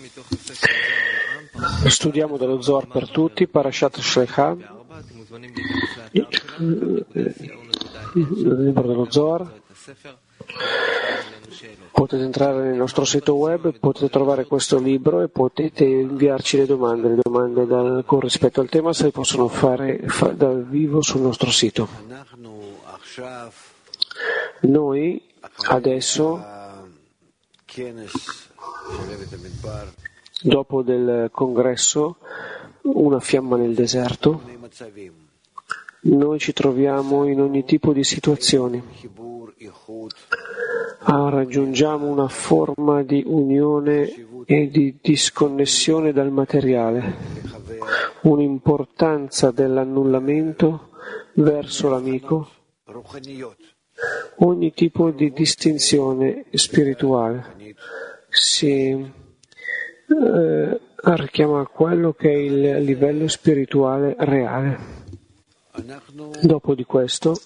Studiamo dallo Zohar per tutti, Parashat Shlechah, il libro dello Zohar. Potete entrare nel nostro sito web, potete trovare questo libro e potete inviarci le domande con rispetto al tema se possono fare dal vivo sul nostro sito. Noi adesso, dopo del congresso, una fiamma nel deserto, noi ci troviamo in ogni tipo di situazioni. Raggiungiamo una forma di unione e di disconnessione dal materiale, un'importanza dell'annullamento verso l'amico, ogni tipo di distinzione spirituale si richiama a quello che è il livello spirituale reale. Dopo di questo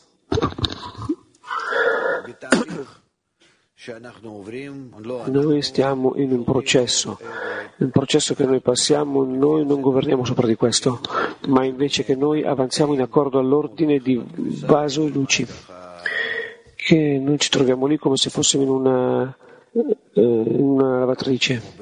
noi stiamo in un processo. Il processo che noi passiamo, noi non governiamo sopra di questo, ma invece che noi avanziamo in accordo all'ordine di vaso e luci, che noi ci troviamo lì come se fossimo in una lavatrice.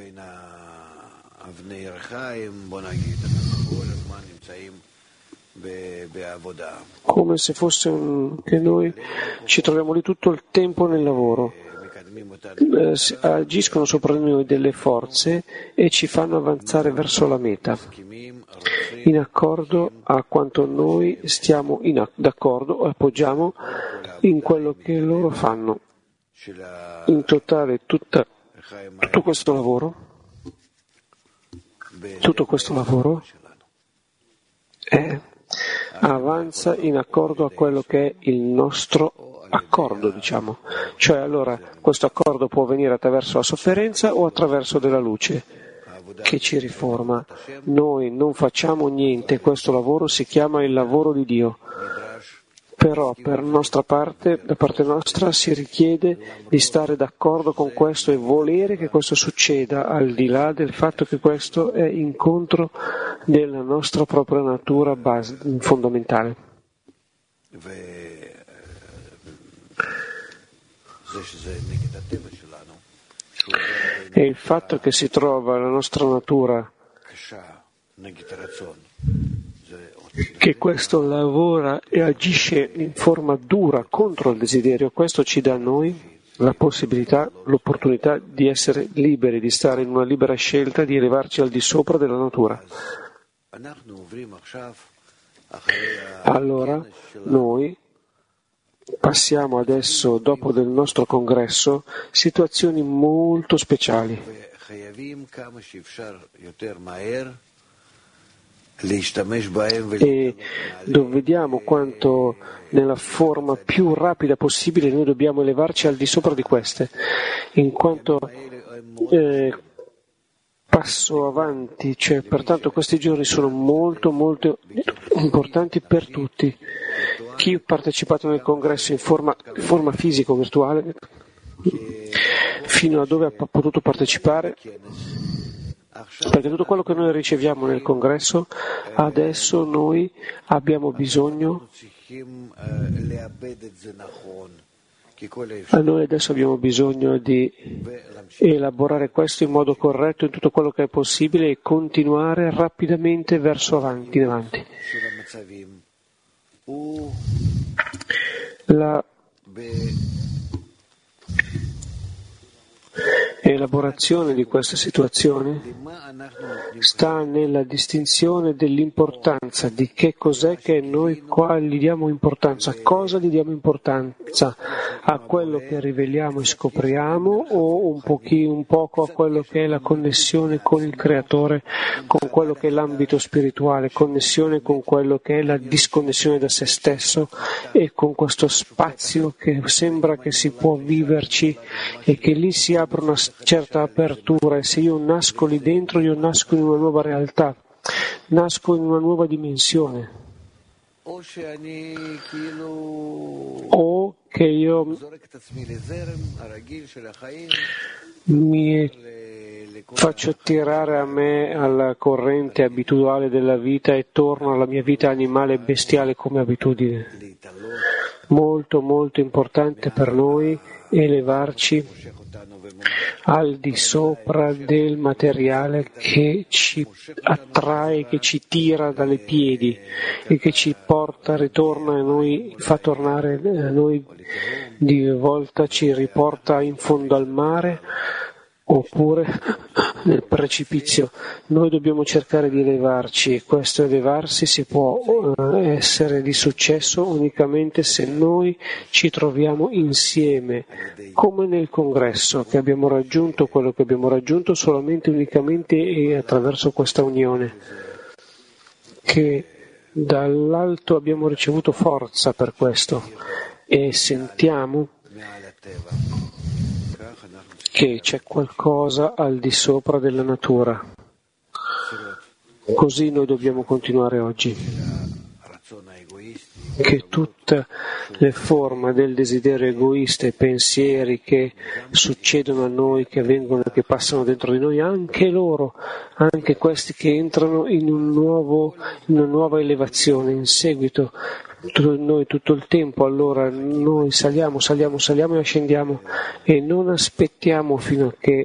Come se fosse che noi ci troviamo lì tutto il tempo nel lavoro. Agiscono sopra di noi delle forze e ci fanno avanzare verso la meta, in accordo a quanto noi stiamo d'accordo o appoggiamo in quello che loro fanno. In totale tutto questo lavoro avanza in accordo a quello che è il nostro accordo, diciamo. Cioè, allora, questo accordo può venire attraverso la sofferenza o attraverso della luce che ci riforma. Noi non facciamo niente, questo lavoro si chiama il lavoro di Dio. Però per nostra parte, da parte nostra, si richiede di stare d'accordo con questo e volere che questo succeda, al di là del fatto che questo è incontro della nostra propria natura fondamentale. E il fatto che si trova la nostra natura, che questo lavora e agisce in forma dura contro il desiderio, questo ci dà a noi la possibilità, l'opportunità di essere liberi, di stare in una libera scelta, di elevarci al di sopra della natura. Allora noi passiamo adesso, dopo del nostro congresso, situazioni molto speciali. E dove vediamo quanto nella forma più rapida possibile noi dobbiamo elevarci al di sopra di queste, in quanto passo avanti, cioè pertanto questi giorni sono molto molto importanti per tutti. Chi ha partecipato nel congresso in forma fisica o virtuale, fino a dove ha potuto partecipare, perché tutto quello che noi riceviamo nel congresso, adesso noi abbiamo bisogno, di elaborare questo in modo corretto in tutto quello che è possibile e continuare rapidamente verso avanti. La elaborazione di queste situazioni sta nella distinzione dell'importanza, di che cos'è che noi qua gli diamo importanza, cosa gli diamo importanza, a quello che riveliamo e scopriamo o un poco a quello che è la connessione con il Creatore, con quello che è l'ambito spirituale, connessione con quello che è la disconnessione da se stesso e con questo spazio che sembra che si può viverci e che lì si apre una certa apertura, e se io nasco lì dentro, io nasco in una nuova realtà, nasco in una nuova dimensione, o che io mi faccio tirare a me alla corrente abituale della vita e torno alla mia vita animale e bestiale come abitudine. Molto, molto importante per noi elevarci al di sopra del materiale che ci attrae, che ci tira dalle piedi e che ci porta, ritorna a noi, fa tornare a noi di volta, ci riporta in fondo al mare oppure nel precipizio. Noi dobbiamo cercare di elevarci e questo elevarsi si può essere di successo unicamente se noi ci troviamo insieme, come nel congresso, che abbiamo raggiunto quello che abbiamo raggiunto solamente unicamente e attraverso questa unione, che dall'alto abbiamo ricevuto forza per questo e sentiamo che c'è qualcosa al di sopra della natura. Così noi dobbiamo continuare oggi. Che tutte le forme del desiderio egoista e pensieri che succedono a noi, che avvengono e che passano dentro di noi, anche loro, anche questi che entrano in una nuova elevazione, in seguito noi tutto il tempo, allora noi saliamo e ascendiamo e non aspettiamo fino a che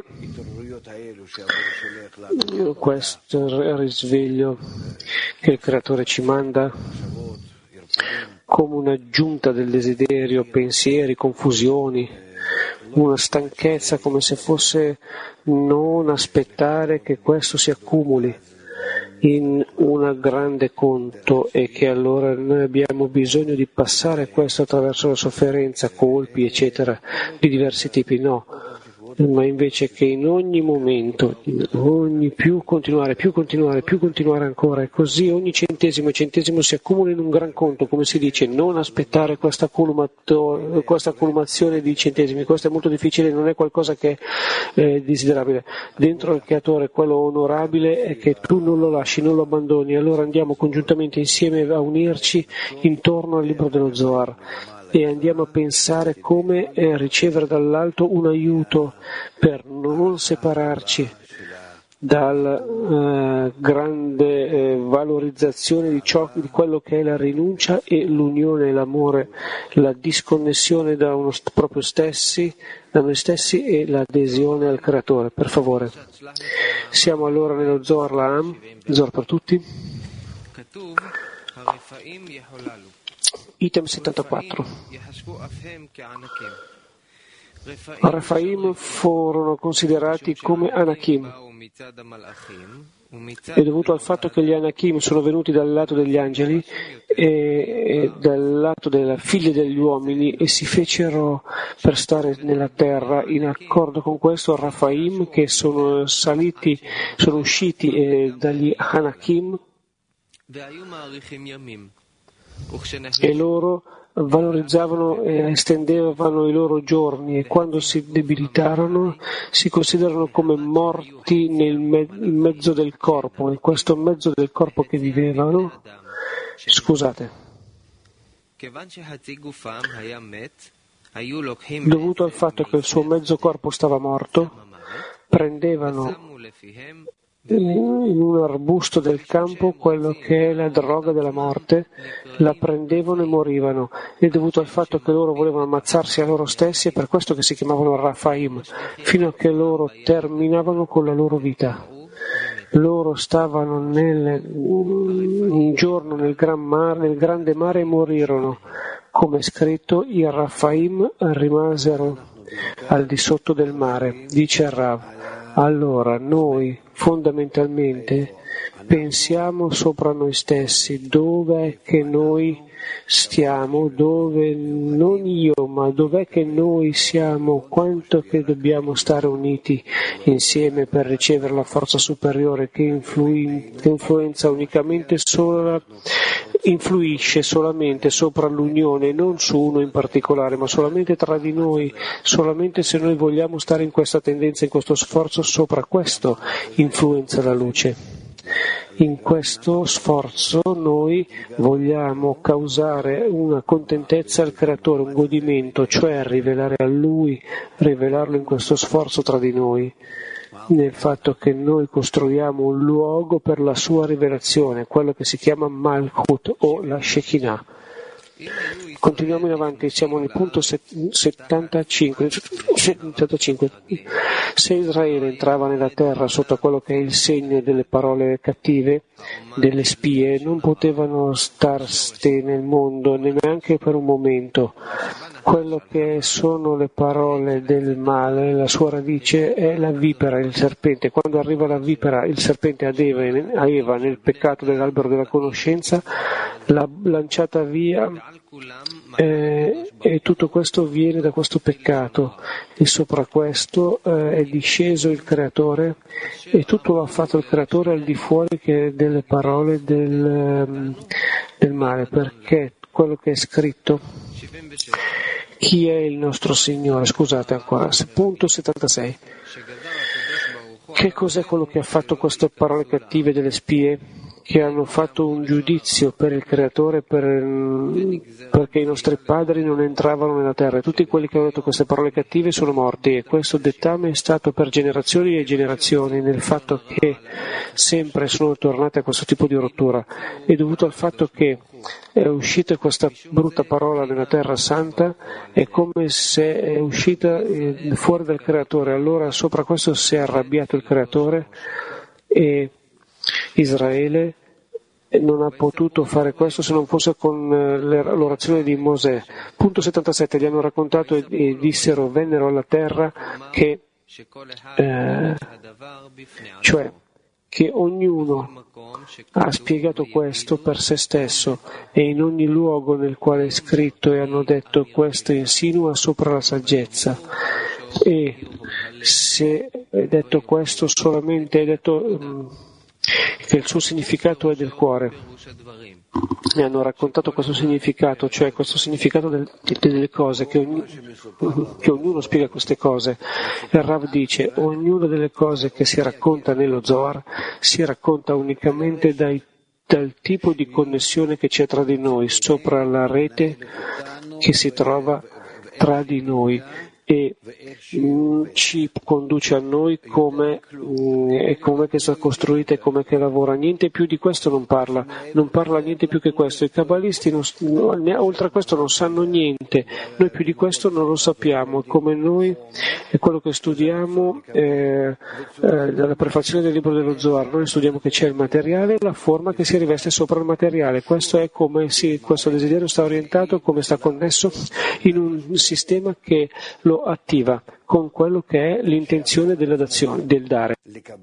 questo risveglio che il Creatore ci manda come un'aggiunta del desiderio, pensieri, confusioni, una stanchezza, come se fosse non aspettare che questo si accumuli in un grande conto e che allora noi abbiamo bisogno di passare questo attraverso la sofferenza, colpi, eccetera, di diversi tipi, no. Ma invece che in ogni momento, più continuare ancora, e così ogni centesimo si accumula in un gran conto, come si dice, non aspettare questa accumulazione di centesimi, questo è molto difficile, non è qualcosa che è desiderabile. Dentro il Creatore quello onorabile è che tu non lo lasci, non lo abbandoni, allora andiamo congiuntamente insieme a unirci intorno al libro dello Zohar e andiamo a pensare come ricevere dall'alto un aiuto per non separarci dalla grande valorizzazione di quello che è la rinuncia e l'unione, l'amore, la disconnessione da noi stessi e l'adesione al Creatore. Per favore. Siamo allora nello Zohar La'am, Zohar per tutti. Item 74. Rafaim furono considerati come Anakim e dovuto al fatto che gli Anakim sono venuti dal lato degli angeli e dal lato delle figlie degli uomini e si fecero per stare nella terra, in accordo con questo Rafaim che sono usciti dagli Anakim e loro valorizzavano e estendevano i loro giorni e quando si debilitarono si considerano come morti nel mezzo del corpo, in questo mezzo del corpo che vivevano. Dovuto al fatto che il suo mezzo corpo stava morto, prendevano in un arbusto del campo quello che è la droga della morte, la prendevano e morivano, e dovuto al fatto che loro volevano ammazzarsi a loro stessi, è per questo che si chiamavano Rafaim, fino a che loro terminavano con la loro vita. Loro stavano un giorno nel grande mare e morirono. Come è scritto, i Rafaim rimasero al di sotto del mare, dice Rav. Allora noi fondamentalmente pensiamo sopra noi stessi, dove è che noi stiamo, dove non io, ma dov'è che noi siamo, quanto che dobbiamo stare uniti insieme per ricevere la forza superiore che influenza unicamente influisce solamente sopra l'unione, non su uno in particolare, ma solamente tra di noi, solamente se noi vogliamo stare in questa tendenza, in questo sforzo, sopra questo influenza la luce. In questo sforzo noi vogliamo causare una contentezza al Creatore, un godimento, cioè rivelare a Lui, rivelarlo in questo sforzo tra di noi. nel fatto che noi costruiamo un luogo per la sua rivelazione, quello che si chiama Malchut o la Shekinah. Continuiamo in avanti, siamo nel punto 75. Se Israele entrava nella terra sotto quello che è il segno delle parole cattive, delle spie, non potevano starsi nel mondo neanche per un momento. Quello che sono le parole del male, la sua radice è la vipera, il serpente. Quando arriva la vipera, il serpente ad Eva nel peccato dell'albero della conoscenza, l'ha lanciata via e tutto questo viene da questo peccato e sopra questo è disceso il Creatore e tutto lo ha fatto il Creatore al di fuori che delle parole del male, perché quello che è scritto, chi è il nostro Signore? Scusate ancora, punto 76. Che cos'è quello che ha fatto queste parole cattive delle spie? Che hanno fatto un giudizio per il Creatore perché i nostri padri non entravano nella terra. Tutti quelli che hanno detto queste parole cattive sono morti e questo dettame è stato per generazioni e generazioni nel fatto che sempre sono tornati a questo tipo di rottura. È dovuto al fatto che è uscita questa brutta parola nella terra santa, è come se è uscita fuori dal Creatore. Allora sopra questo si è arrabbiato il Creatore e Israele non ha potuto fare questo se non fosse con l'orazione di Mosè. Punto 77, gli hanno raccontato e dissero, vennero alla terra cioè che ognuno ha spiegato questo per se stesso e in ogni luogo nel quale è scritto e hanno detto questo insinua sopra la saggezza. E se è detto questo solamente è detto che il suo significato è del cuore. E hanno raccontato questo significato, cioè questo significato delle cose, che ognuno spiega queste cose. Il Rav dice, ognuna delle cose che si racconta nello Zohar si racconta unicamente dal tipo di connessione che c'è tra di noi, sopra la rete che si trova tra di noi e ci conduce a noi come che sta costruita e come che lavora. Niente più di questo non parla niente più che questo. I cabalisti oltre a questo non sanno niente, noi più di questo non lo sappiamo, come noi è quello che studiamo dalla prefazione del libro dello Zohar. Noi studiamo che c'è il materiale e la forma che si riveste sopra il materiale. Questo è come questo desiderio sta orientato, come sta connesso in un sistema che lo attiva con quello che è l'intenzione della dazione, del dare.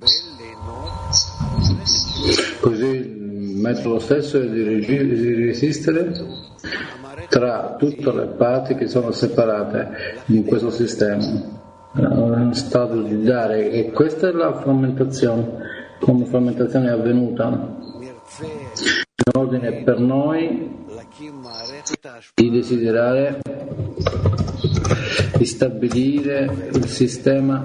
Così il metodo stesso è di resistere tra tutte le parti che sono separate in questo sistema, uno stato di dare, e questa è la frammentazione, come frammentazione è avvenuta. L'ordine per noi di desiderare di stabilire il sistema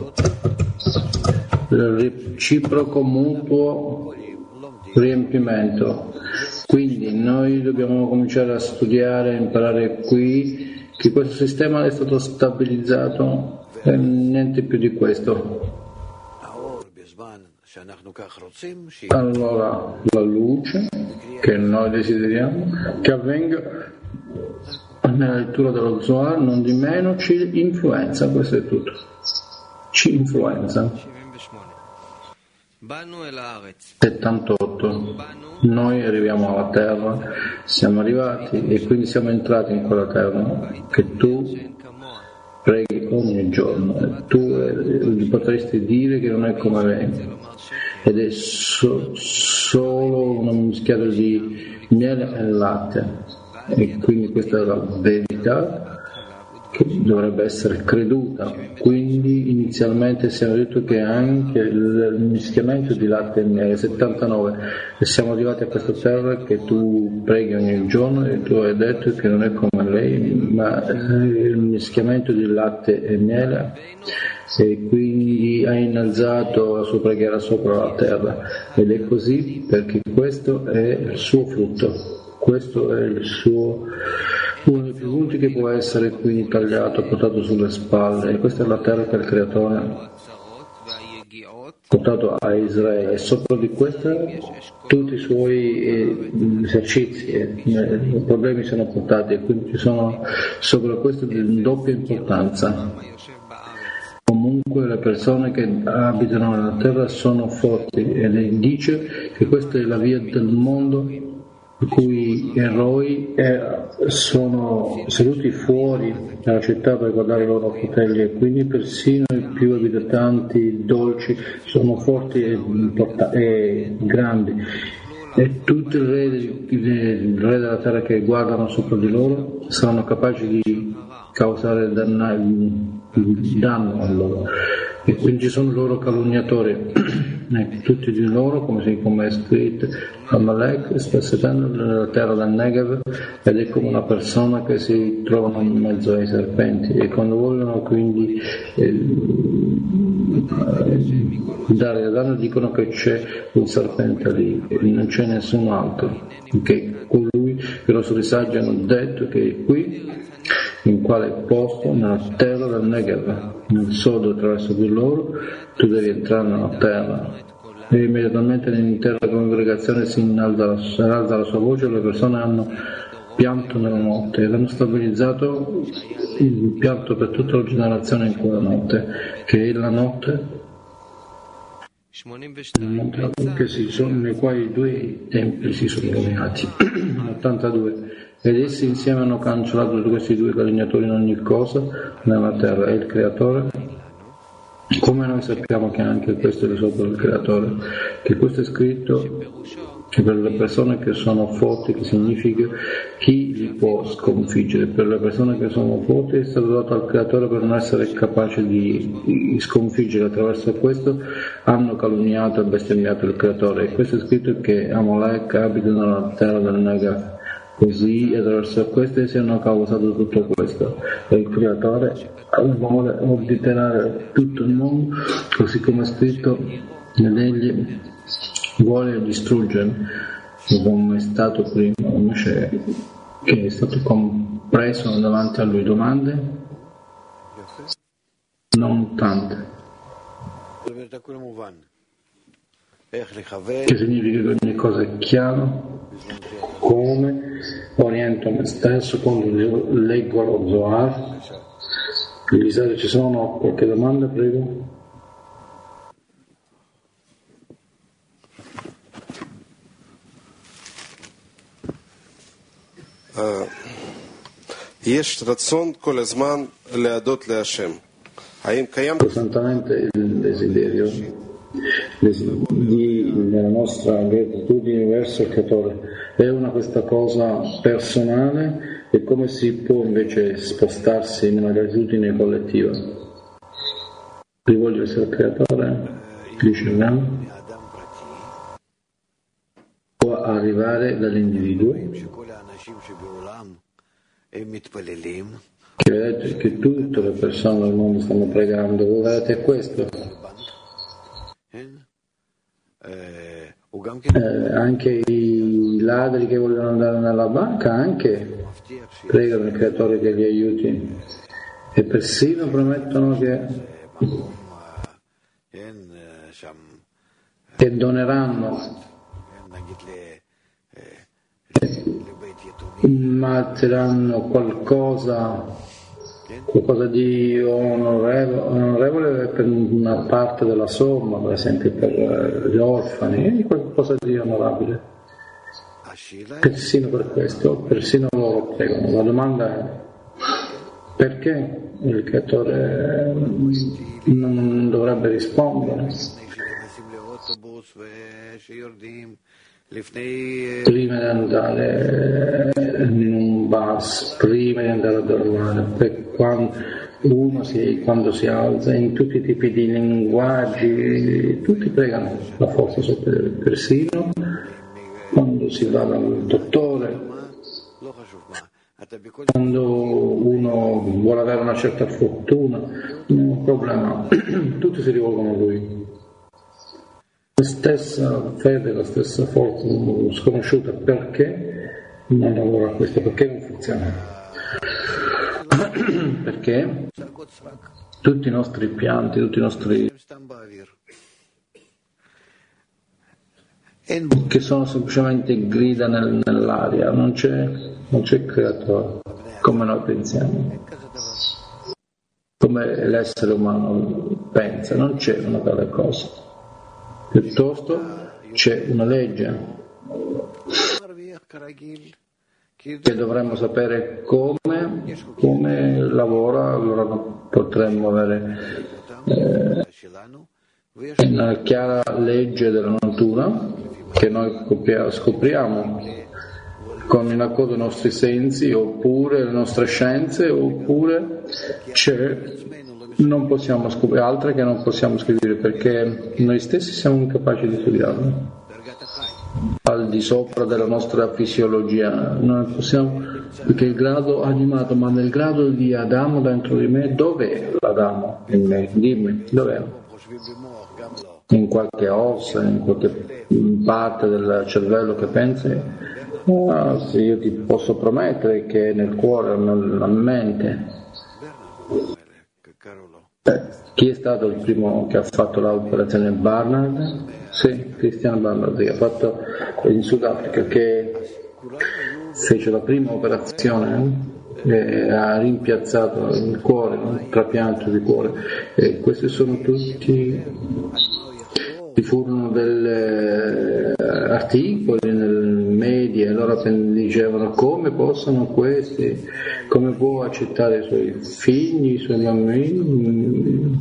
del reciproco mutuo riempimento. Quindi noi dobbiamo cominciare a studiare, imparare qui che questo sistema è stato stabilizzato e niente più di questo. Allora la luce che noi desideriamo che avvenga nella lettura dello Zohar non di meno ci influenza, questo è tutto, ci influenza. 78. Noi arriviamo alla terra, siamo arrivati e quindi siamo entrati in quella terra che tu preghi ogni giorno e tu gli potresti dire che non è come lei ed è solo una mischiata di miele e latte. E quindi questa è la verità che dovrebbe essere creduta. Quindi inizialmente siamo detto che anche il mischiamento di latte e miele, 79, e siamo arrivati a questa terra che tu preghi ogni giorno e tu hai detto che non è come lei, ma il mischiamento di latte e miele, e quindi hai innalzato la sua preghiera sopra la terra, ed è così perché questo è il suo frutto. Questo è il suo, uno dei più punti che può essere quindi tagliato, portato sulle spalle, e questa è la terra che il Creatore portato a Israele e sopra di questo tutti i suoi esercizi i problemi sono portati e quindi ci sono sopra questo di doppia importanza. Comunque le persone che abitano nella terra sono forti e lei dice che questa è la via del mondo in cui eroi sono seduti fuori dalla città per guardare i loro fratelli e quindi persino i più abitanti dolci sono forti e grandi e tutti i re della terra che guardano sopra di loro saranno capaci di causare danno a loro e quindi ci sono loro calunniatori tutti di loro come è scritto Amalek sta sedendo nella terra del Negev ed è come una persona che si trovano in mezzo ai serpenti e quando vogliono quindi dare danno dicono che c'è un serpente lì e non c'è nessun altro che colui che i nostri saggi hanno detto che è qui in quale posto nella terra del Negev nel sodo attraverso di loro tu devi entrare nella terra e immediatamente l'intera congregazione si innalza la sua voce e le persone hanno pianto nella notte ed hanno stabilizzato il pianto per tutta la generazione in quella notte che è la notte nei quali i due templi si sono illuminati 82 ed essi insieme hanno cancellato tutti questi due calunniatori in ogni cosa nella terra e il creatore come noi sappiamo che anche questo è sopra il creatore che questo è scritto che per le persone che sono forti che significa chi li può sconfiggere per le persone che sono forti è stato dato al creatore per non essere capaci di sconfiggere attraverso questo hanno calunniato e bestemmiato il creatore e questo è scritto che Amalek abita nella terra del Negev così attraverso questo si hanno causato tutto questo e il creatore vuole ordinare tutto il mondo così come è scritto ed egli vuole distruggere come è stato prima Mosè che è stato compreso davanti a lui domande non tante che significa che ogni cosa è chiaro come oriento me stesso quando leggo lo Zohar. Eliseo, ci sono qualche domanda, prego? יש רצון כל הזמן להודות להשם. האם קיים costantemente il desiderio nella nostra gratitudine verso il creatore è questa cosa personale e come si può invece spostarsi in una gratitudine collettiva rivolgersi al creatore dice no può arrivare dall'individuo che vedete che tutte le persone del mondo stanno pregando voi vedete questo anche i ladri che vogliono andare nella banca anche pregano il creatore che li aiuti e persino promettono che doneranno metteranno qualcosa di onorevole per una parte della somma, per esempio per gli orfani, qualcosa di onorabile. Persino per questo, persino loro pregano. La domanda è perché il creatore non dovrebbe rispondere? Prima di andare in un bus, prima di andare a dormire, per quando si alza, in tutti i tipi di linguaggi, tutti pregano la forza superiore, persino quando si va dal dottore, quando uno vuole avere una certa fortuna, non è un problema, tutti si rivolgono a lui. La stessa fede, la stessa forza sconosciuta, perché non lavora questo? Perché non funziona? Perché tutti i nostri pianti, tutti i nostri che sono semplicemente grida nell'aria, non c'è creatore, come noi pensiamo, come l'essere umano pensa, non c'è una tale cosa, piuttosto c'è una legge che dovremmo sapere come lavora, allora potremmo avere una chiara legge della natura che noi scopriamo con in accordo i nostri sensi, oppure le nostre scienze, oppure non possiamo scoprire altre che non possiamo scoprire perché noi stessi siamo incapaci di studiarle al di sopra della nostra fisiologia. Non possiamo, perché il grado animato, ma nel grado di Adamo dentro di me, dov'è l'Adamo in me? Dimmi, dov'è? In qualche ossa, in qualche parte del cervello che pensi? Sì, io ti posso promettere che nel cuore, nella mente. Chi è stato il primo che ha fatto l'operazione Barnard? Sì, Christian Barnard, che ha fatto in Sudafrica, che fece la prima operazione e ha rimpiazzato il cuore, un trapianto di cuore, e questi sono tutti, ci furono degli articoli nel media, e loro dicevano come possono questi, come può accettare i suoi figli, i suoi bambini.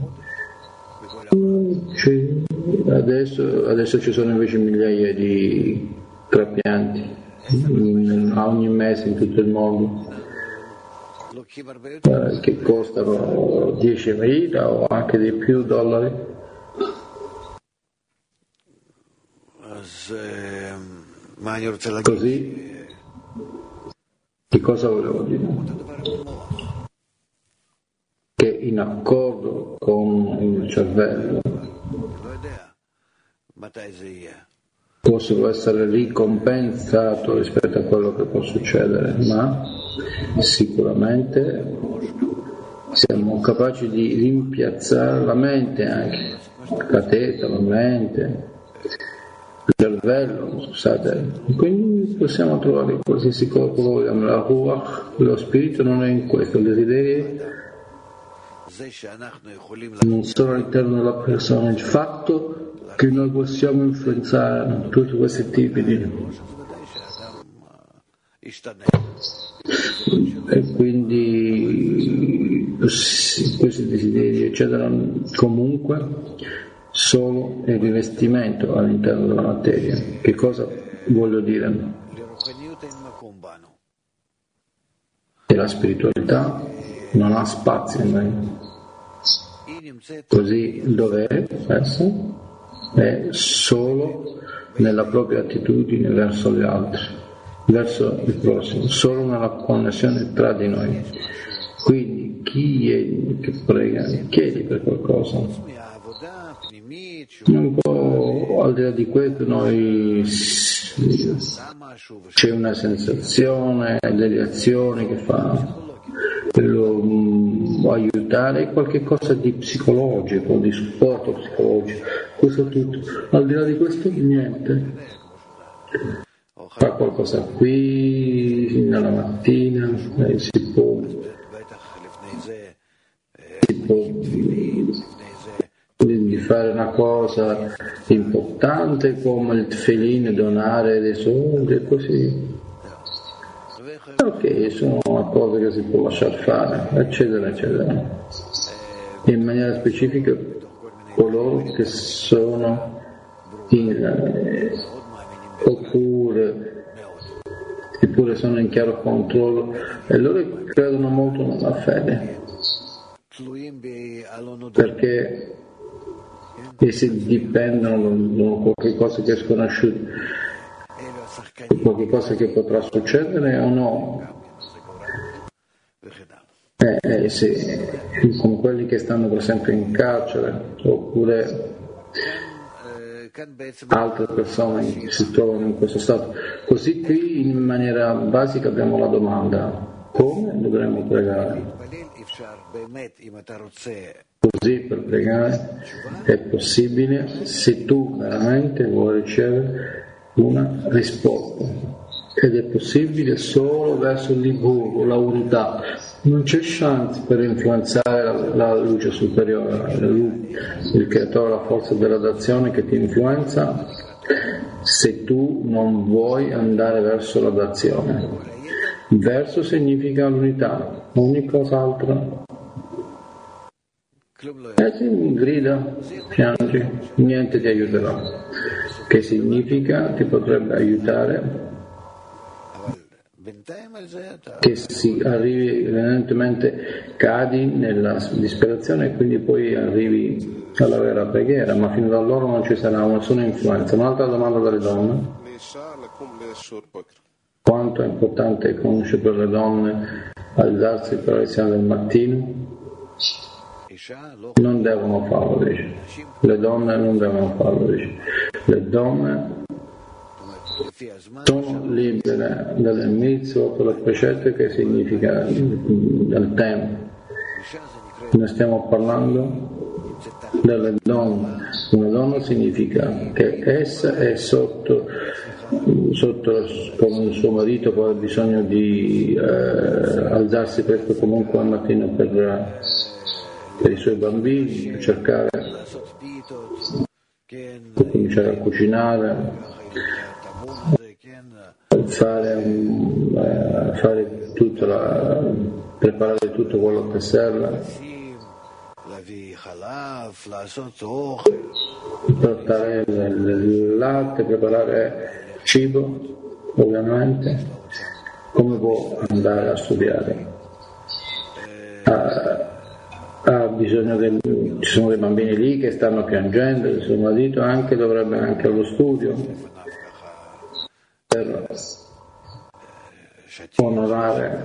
Adesso ci sono invece migliaia di trapianti ogni mese in tutto il mondo, che costano 10.000 o anche di più dollari. Così, che cosa volevo dire? Che in accordo con il cervello posso essere ricompensato rispetto a quello che può succedere, ma sicuramente siamo capaci di rimpiazzare la mente, anche la testa, la mente, il cervello, scusate, quindi possiamo trovare qualsiasi cosa vogliamo. La ruach, lo spirito non è in questo, il desiderio non solo all'interno della persona, il fatto che noi possiamo influenzare tutti questi tipi di, e quindi questi desideri eccetera comunque solo il rivestimento all'interno della materia. Che cosa voglio dire? Che la spiritualità non ha spazio in noi. Così dov'è adesso? È solo nella propria attitudine verso gli altri, verso il prossimo, solo nella connessione tra di noi. Quindi chi è che prega, chiedi per qualcosa. Un po' al di là di questo noi c'è una sensazione, delle azioni che fa per aiutare, qualche cosa di psicologico, di supporto psicologico, questo è tutto. Al di là di questo niente. Fa qualcosa qui nella mattina, si può di fare una cosa importante come il tefillin, donare dei soldi e così. Ok, sono cose che si può lasciare fare, eccetera, eccetera. In maniera specifica coloro che sono eppure sono in chiaro controllo, e loro credono molto nella fede, perché essi dipendono da qualche cosa che è sconosciuto, qualche cosa che potrà succedere o no. Sì, con quelli che stanno per esempio in carcere, oppure altre persone che si trovano in questo stato. Così qui in maniera basica abbiamo la domanda: come dovremmo pregare? Così per pregare è possibile, se tu veramente vuoi ricevere una risposta, ed è possibile solo verso l'Ibur, la unità. Non c'è chance per influenzare la luce superiore, il creatore, la forza della dazione che ti influenza, se tu non vuoi andare verso la dazione. Verso significa l'unità, ogni cos'altro. Sì, grida, piangi, niente ti aiuterà. Che significa ti potrebbe aiutare che si arrivi evidentemente, cadi nella disperazione e quindi poi arrivi alla vera preghiera, ma fino da allora non ci sarà nessuna influenza. Un'altra domanda dalle donne: quanto è importante conoscere per le donne alzarsi per la lezione del mattino? Non devono farlo, dice. Le donne non devono farlo, dice. Le donne sono libere dalle mitzvot, dalle precette, che significa del tempo. Ne stiamo parlando delle donne. Una donna significa che essa è sotto come il suo marito, poi ha bisogno di alzarsi presto comunque al mattino per i suoi bambini, per cercare di cominciare a cucinare, fare preparare tutto quello che serve, portare il latte, preparare cibo, ovviamente. Come può andare a studiare? Ha bisogno ci sono dei bambini lì che stanno piangendo, il suo marito dovrebbe anche allo studio per onorare,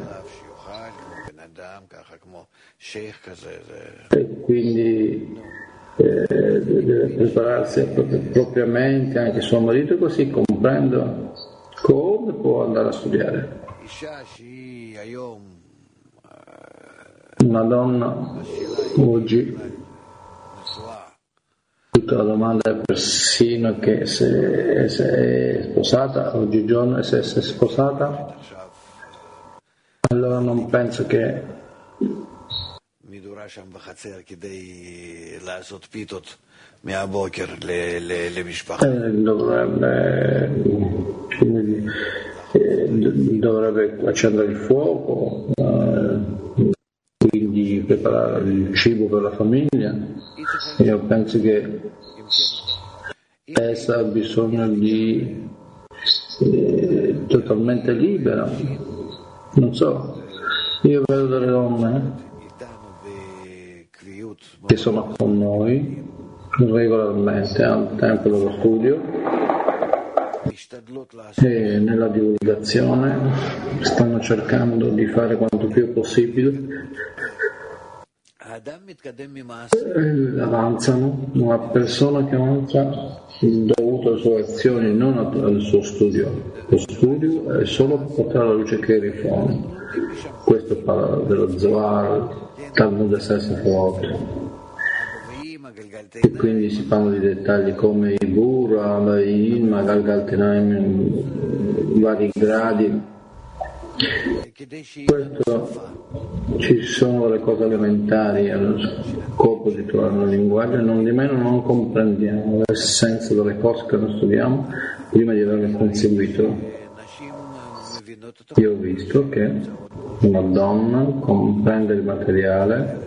e quindi deve prepararsi propriamente anche suo marito, così comprendo come può andare a studiare. Una donna oggi, tutta la domanda è persino che se è sposata, oggigiorno, se è sposata, allora non penso che dovrebbe accendere il fuoco, quindi preparare il cibo per la famiglia. Io penso che essa ha bisogno di totalmente libera. Non so, io vedo delle donne che sono con noi regolarmente al tempo dello studio e nella divulgazione stanno cercando di fare quanto più possibile, avanzano. Una persona che avanza dovuto alle sue azioni, non al suo studio. Lo studio è solo per portare la luce che rifone. Questo parla dello Zohar, Talmud Sessafot, e quindi si parla di dettagli come i Bura, i Ilma, Galgaltenaim, vari gradi. Questo, ci sono delle cose elementari allo scopo di trovare un linguaggio, e non di meno non comprendiamo l'essenza delle cose che noi studiamo prima di averle conseguito. Io ho visto che una donna comprende il materiale,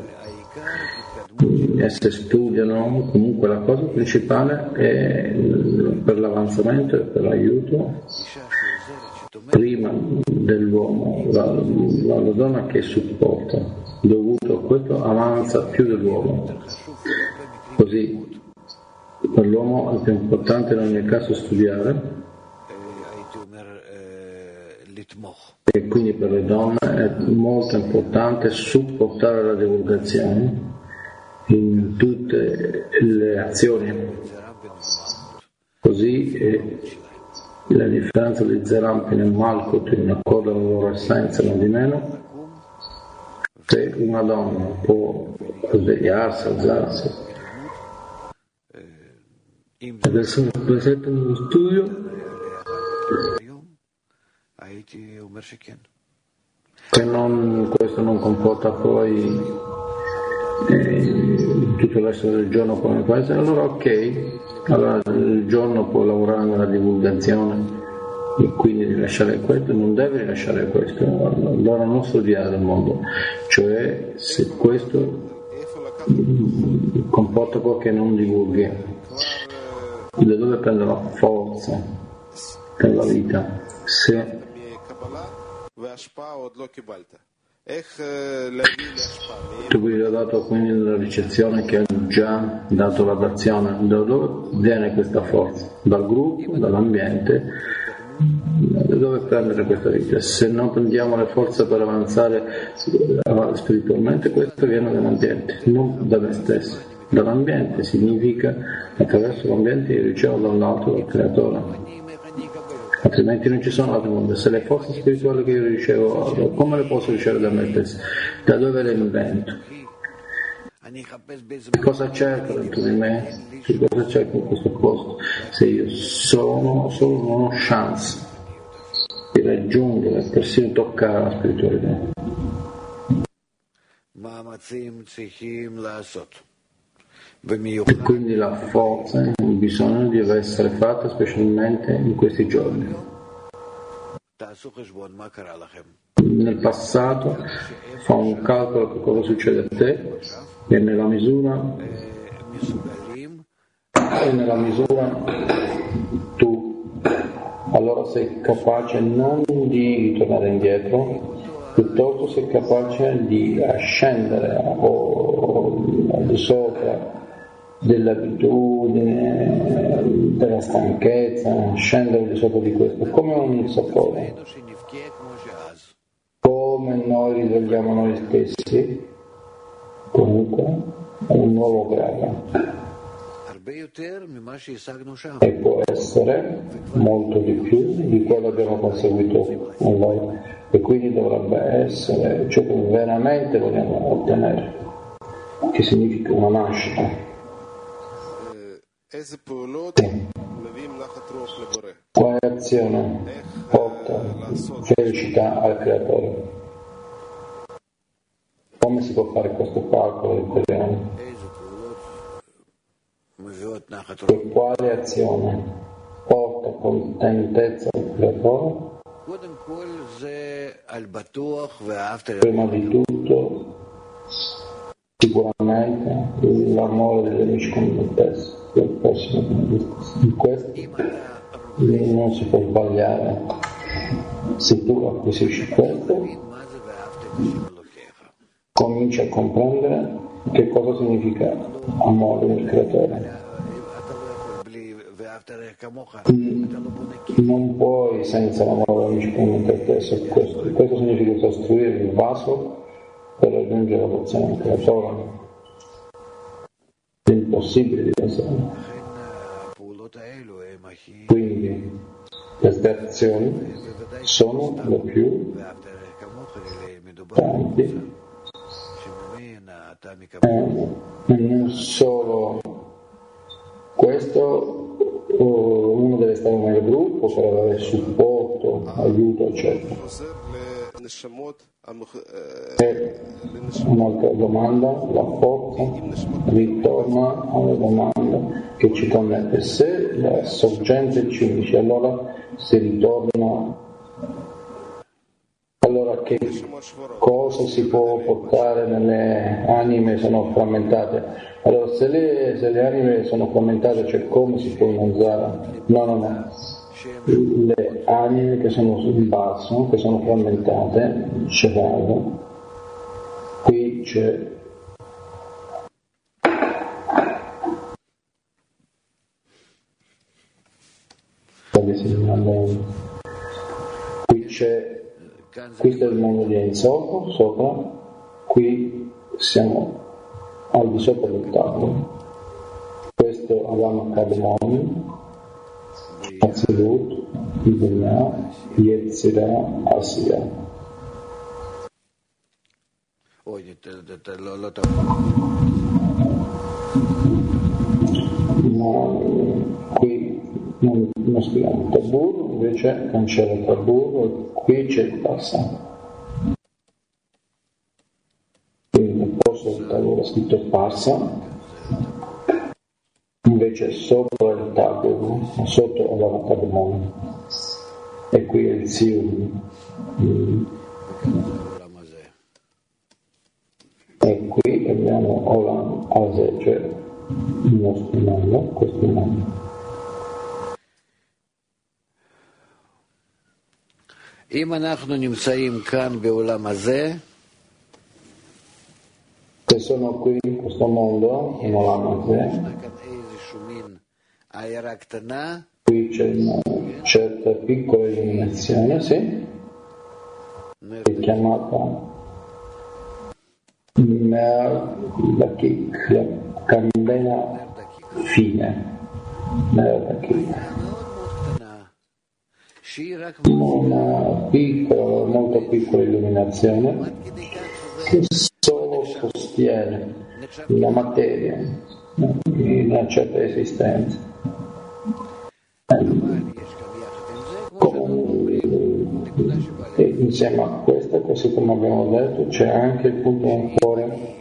esse studiano, comunque la cosa principale è per l'avanzamento e per l'aiuto prima dell'uomo, la donna che supporta, dovuto a questo avanza più dell'uomo. Così per l'uomo è più importante in ogni caso studiare, e quindi per le donne è molto importante supportare la divulgazione in tutte le azioni. Così la differenza di Zerampin e Malkut in accordo con la loro essenza, non di meno. Se una donna può svegliarsi, alzarsi ed essere presente nello studio, Questo non comporta poi tutto il resto del giorno come può essere, allora ok, allora il giorno può lavorare nella divulgazione e quindi rilasciare questo, non deve rilasciare questo, allora non studiare il mondo, cioè se questo comporta poi che non divulghi, da dove prende la forza per la vita? Se tu gli hai dato quindi la ricezione che ha già dato la dazione, da dove viene questa forza? Dal gruppo, dall'ambiente, da dove prendere questa vita? Se non prendiamo le forze per avanzare spiritualmente, questo viene dall'ambiente, non da me stesso. Dall'ambiente significa attraverso l'ambiente io ricevo dall'alto dal creatore. Altrimenti non ci sono altri mondi. Se le forze spirituali che io ricevo, come le posso ricevere da me stesso? Da dove le invento? Cosa cerco dentro di me? Che cosa cerco in questo posto? Se io sono solo una chance di raggiungere, persino toccare la spiritualità. E quindi la forza, il bisogno deve essere fatta specialmente in questi giorni. Nel passato fa un calcolo che cosa succede a te e nella misura tu allora sei capace non di tornare indietro, piuttosto sei capace di ascendere o al di sopra dell'abitudine, della stanchezza, scendere di sopra di questo, come un sapore, come noi risvegliamo noi stessi, comunque è un nuovo grado. E può essere molto di più di quello che abbiamo conseguito noi, e quindi dovrebbe essere ciò che veramente vogliamo ottenere, che significa una nascita. Quale azione porta felicità al creatore? Come si può fare questo calcolo interiore? E quale azione porta contentezza al creatore? Prima di tutto, sicuramente l'amore degli amici come te stesso. In questo non si può sbagliare. Se tu acquisisci questo, cominci a comprendere che cosa significa amore del creatore. Non puoi senza l'amore degli amici come te stesso. Questo significa costruire il vaso per raggiungere la pozione del creatore. È impossibile di pensare. Quindi queste azioni sono le più tanti e non solo questo, uno deve stare nel gruppo per avere supporto, aiuto, eccetera. E un'altra domanda, la forza ritorna alla domanda che ci connette. Se la sorgente ci unisce, allora si ritorna. Allora che cosa si può portare nelle anime sono frammentate? Allora se le anime sono frammentate, cioè come si può innalzare? No. Le anime che sono in basso, che sono frammentate, qui c'è questo è il mondo di Ensopo, sopra, qui siamo al di sopra del tavolo, questo Adam Kadmon, Atzilut, Ibna, Yetzira, Asiya. Ma qui non scriviamo tabur, invece cancella tabur e qui c'è il passato. Quindi nel posto del tabur è scritto parsa, invece sopra il tabur, sotto è la tabur, e qui è il sium. E qui abbiamo Olam Azeh, cioè il nostro mondo, questo mondo. Se sono qui in questo mondo, in Olam Azeh, qui c'è una certa piccola illuminazione, sì, è chiamata Merdakik, la candela fine, Merdakik. Una piccola, molto piccola illuminazione che solo sostiene la materia in una certa esistenza. E insieme a questo, così come abbiamo detto, c'è anche il punto del cuore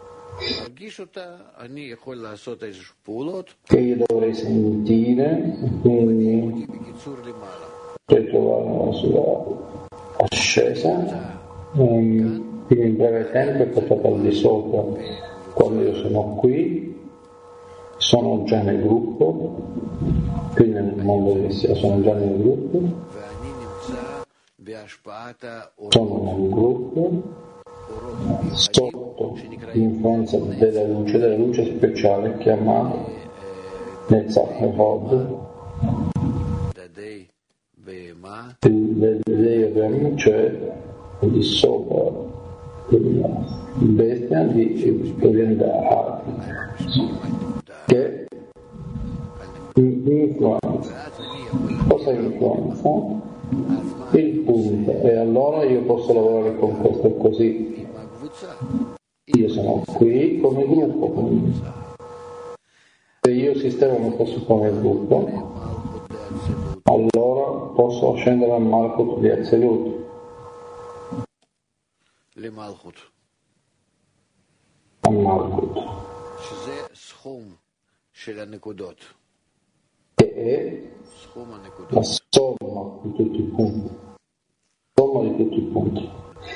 che io dovrei sentire, quindi per trovare la sua ascesa, quindi in breve tempo è portata al di sopra. Quando io sono qui, sono già nel gruppo, qui nel mondo dell'Issia sono già nel gruppo, sono nel gruppo sotto l'influenza della luce speciale chiamata Netzach Hod, del Deum, cioè di sopra della bestia di Orientale, che influenza. Cosa influenza? Il punto, e allora io posso lavorare con questo così. Io sono qui come gruppo, quindi se io sistema mi posso come gruppo, allora posso scendere al Malchut di Atzilut. Al Malchut. Che è la somma di tutti i punti. Somma di tutti i punti.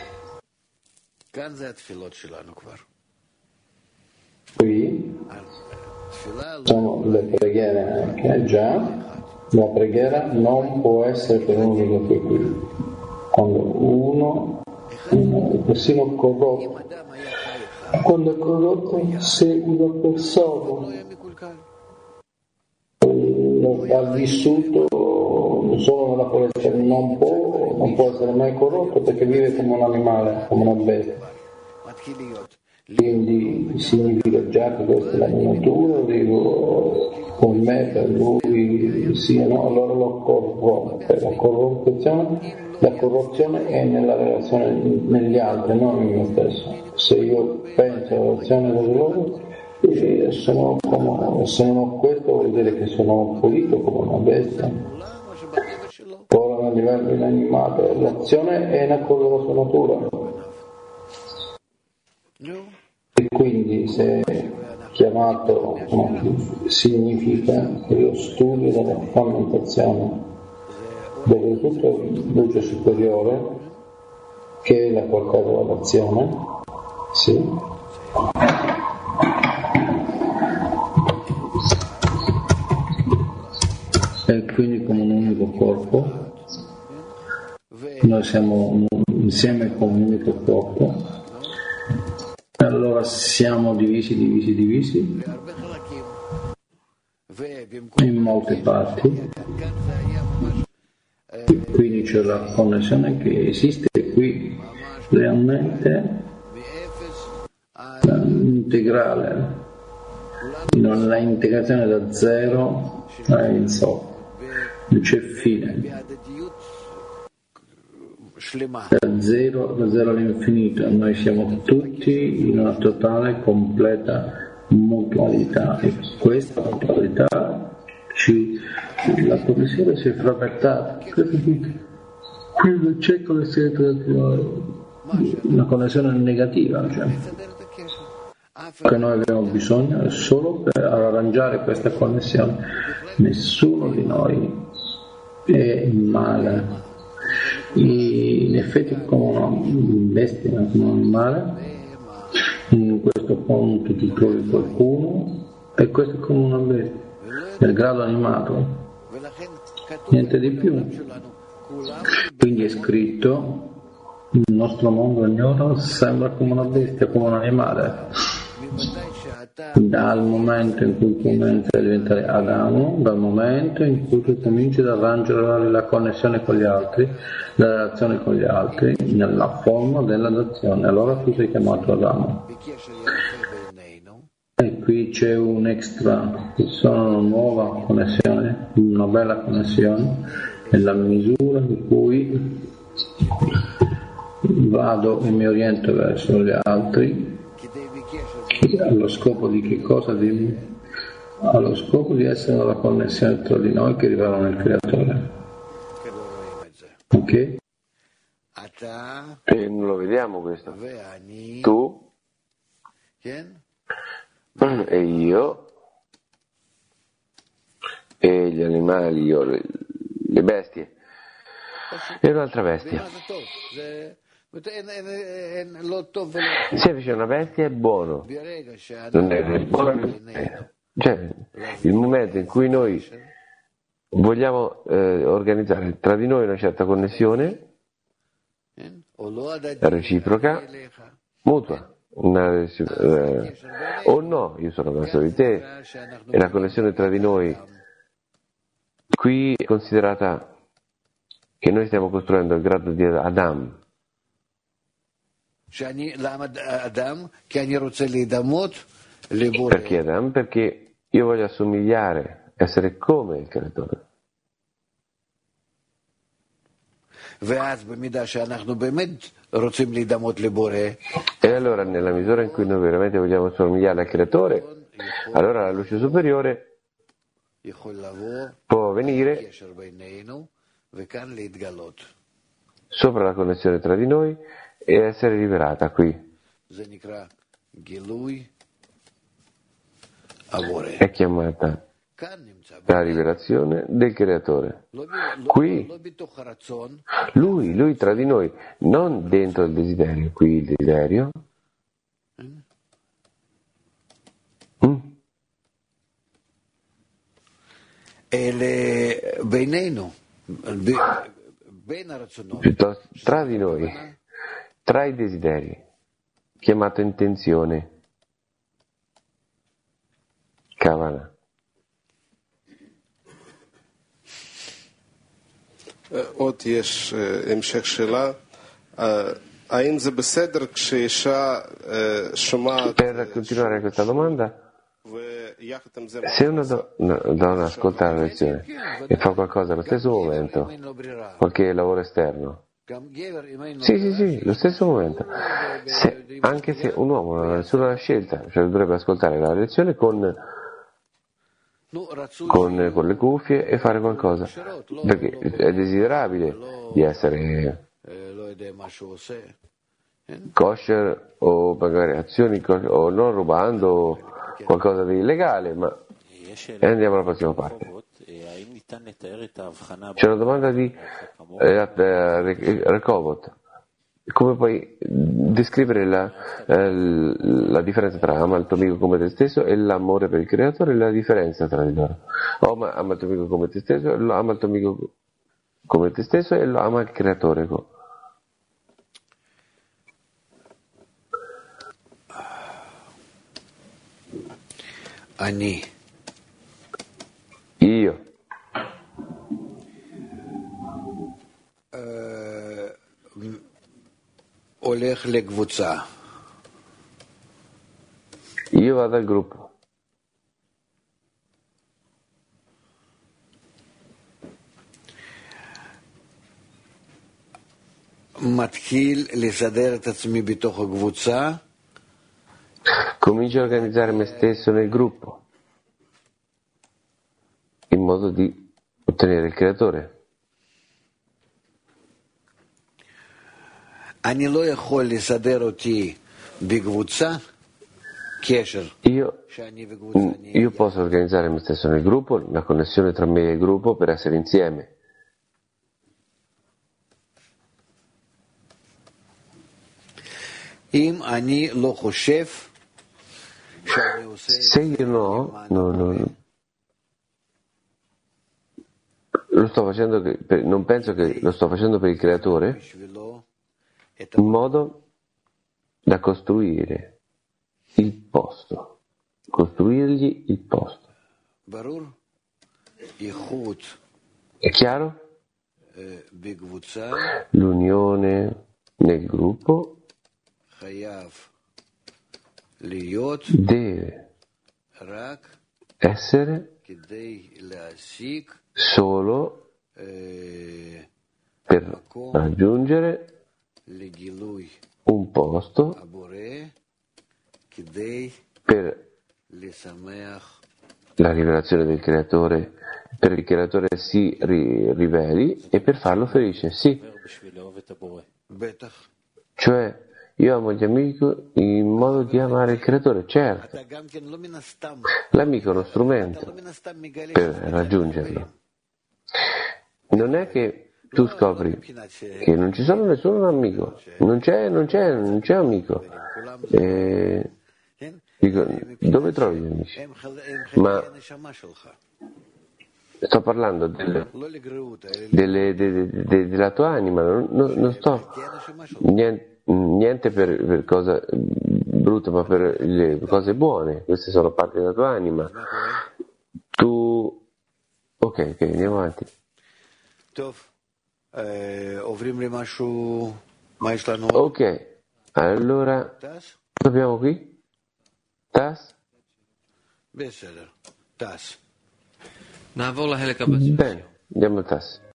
Qui sono le preghiere anche, già. La preghiera non può essere per un unico qui. Quando uno è persino corrotto, quando è corrotto, se una persona ha vissuto solo nella foresta, non può essere mai corrotto perché vive come un animale, come una bestia. Quindi significa già che questa è la mia natura, vivo con me, per lui sia, no? Allora lo corrompe. La corruzione è nella relazione negli altri, non in me stesso. Se io penso alla relazione con loro, se non ho questo vuol dire che sono pulito come una bestia. Ora a livello inanimato, l'azione è in accordo con la sua natura. E quindi se chiamato significa che lo studio della frammentazione dove tutta luce superiore, che è la qualità dell'azione, sì, e quindi come un unico corpo, noi siamo insieme come un unico corpo. Allora siamo divisi in molte parti, quindi c'è la connessione che esiste qui realmente integrale, non la integrazione da zero a in so, non c'è fine. Da zero all'infinito, noi siamo tutti in una totale, completa mutualità, e questa mutualità la connessione si è frammentata, quindi non c'è connessione tra di noi, una connessione negativa, cioè, che noi abbiamo bisogno è solo per arrangiare questa connessione. Nessuno di noi è male, in effetti è come una bestia, come un animale. In questo punto ti trovi qualcuno e questo è come una bestia, nel grado animato, niente di più. Quindi è scritto: il nostro mondo ognuno sembra come una bestia, come un animale. Dal momento in cui cominci a diventare Adamo, dal momento in cui tu cominci ad arrangiare la connessione con gli altri, la relazione con gli altri, nella forma dell'adozione, allora tu sei chiamato Adamo. E qui c'è un extra, sono una nuova connessione, una bella connessione, nella misura in cui vado e mi oriento verso gli altri, allo scopo di che cosa? Allo scopo di essere la connessione tra di noi che rivela nel Creatore. Ok? E non lo vediamo questo. Tu e io e gli animali, io, le bestie e un'altra bestia. Se invece una bestia è buono, non è buono, cioè il momento in cui noi vogliamo organizzare tra di noi una certa connessione reciproca, mutua, o no, io sono verso di te, e la connessione tra di noi qui è considerata che noi stiamo costruendo il grado di Adam. Perché Adam? Perché io voglio assomigliare, essere come il Creatore. E allora nella misura in cui noi veramente vogliamo assomigliare al Creatore, allora la luce superiore può venire sopra la connessione tra di noi e essere rivelata qui. È chiamata la rivelazione del Creatore. Qui, lui tra di noi, non dentro il desiderio, qui il desiderio. Piuttosto tra di noi, tra i desideri, chiamato intenzione, Kavana. עוד יש המשך שאלה, האם זה בסדר כשאישה שומעת Per continuare questa domanda, se una donna ascolta la lezione e fa qualcosa allo stesso momento, qualche lavoro esterno, sì, lo stesso momento, anche se un uomo non ha nessuna scelta, cioè dovrebbe ascoltare la lezione con le cuffie e fare qualcosa, perché è desiderabile di essere kosher o magari azioni o non rubando qualcosa di illegale, ma andiamo alla prossima parte. C'è una domanda di Rekovot. Come puoi descrivere la differenza tra ama il tuo amico come te stesso e l'amore per il Creatore e la differenza tra di loro? Ama il tuo amico come te stesso, ama il tuo amico come te stesso e lo ama il Creatore. Io. Io vado al gruppo. Comincio a organizzare me stesso nel gruppo in modo di ottenere il creatore. Io posso organizzare me stesso nel gruppo, la connessione tra me e il gruppo per essere insieme. Se io lo sto facendo non penso che lo sto facendo per il creatore, in modo da costruire il posto, costruirgli il posto. È chiaro? L'unione nel gruppo deve essere solo per raggiungere un posto per la rivelazione del creatore, per il creatore si riveli e per farlo felice, sì. Cioè, io amo gli amici in modo di amare il creatore, certo. L'amico è uno strumento per raggiungerlo. Non è che tu scopri che non ci sono nessun amico, non c'è amico. Dico, dove trovi gli amici? Ma sto parlando della tua anima, non sto niente per cosa brutta, ma per le cose buone. Queste sono parti della tua anima. Tu, ok, andiamo avanti. Ok, allora abbiamo qui Tas? Bene, andiamo al Tas.